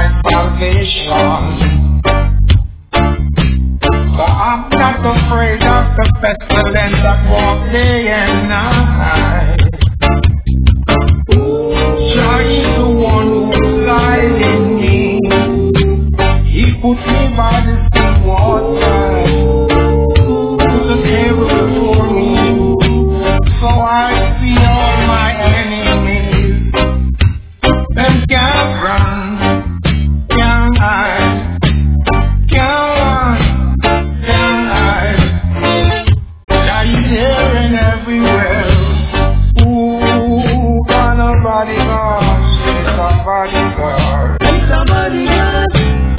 my salvation. So I'm not afraid of the pestilence that walk day and night. Jah is the one who's guiding me. He put me by the still water, put a table before me, so I see all my enemies. Them can't run, can't hide, can't run, can't hide. Jah is here and everywhere. Ooh, got nobody God, somebody God, somebody God.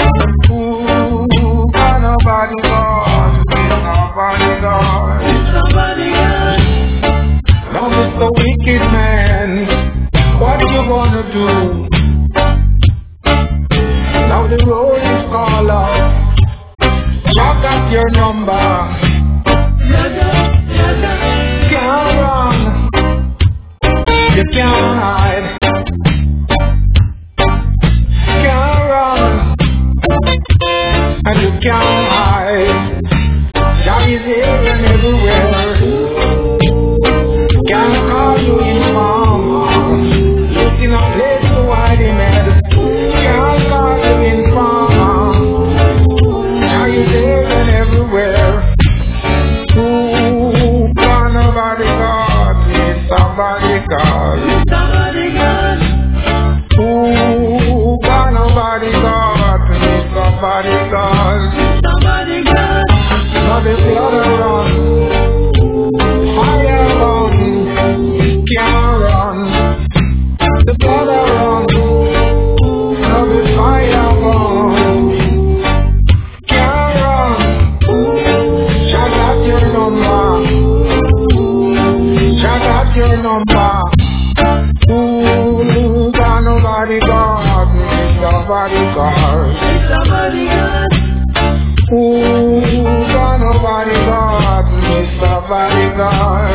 Ooh, got nobody God, nobody God, somebody God. Now Mr. Wicked Man, what are you gonna do? Now the road is called up. Jah got your number. Can't run, you can't hide. Can't run, and you can't hide. Jah is here and everywhere. Can't call you informer, looking a place to hide him head. Can't call you informer. Jah is here and everywhere. Ooh, got nobody God, need somebody God, somebody God. Ooh, got nobody God, need somebody God, somebody God. Now the blood run, fire run, can't run. The blood run, now the fire run, can't run. Jah got your number, Jah got your number. Ooh, got nobody God, need somebody God, somebody God. Ooh, got nobody God, need somebody God.